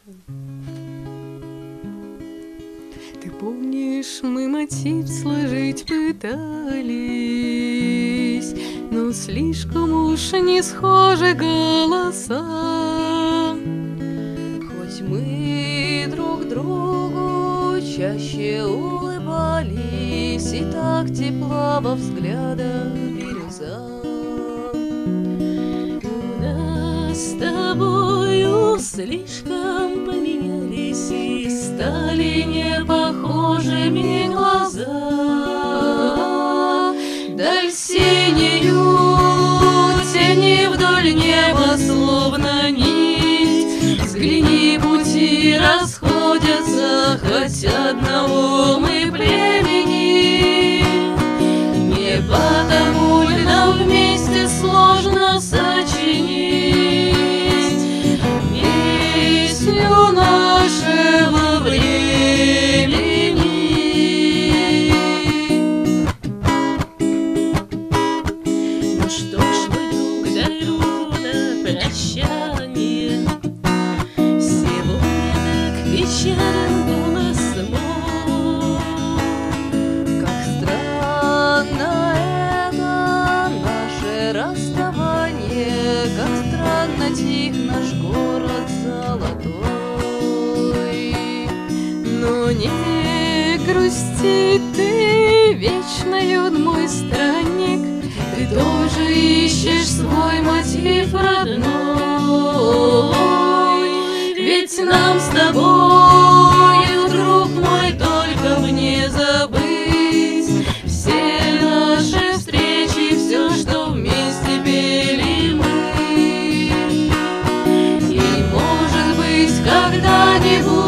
Ты помнишь, мы мотив сложить пытались, но слишком уж не схожи голоса. Хоть мы друг другу чаще улыбались, и так тепла во взглядах бирюза. У нас с тобою слишком поменялись и стали не похожими глаза. Даль синею, тени вдоль неба, словно нить. Взгляни, пути расходятся, хоть одного мы племени. Не потому ли нам вместе сложно сочинить песню нашего времени? Ну что ж, мой друг, дарю на прощание. Сегодня так печален голос мой. Как странно это наше расставание, как странно тих наш город золотой. Но не грусти ты, вечно юн мой странник, ты тоже ищешь свой мотив родной. Ведь нам с тобою, друг мой, только мне забыть все наши встречи, все, что вместе пели мы. И, может быть, когда-нибудь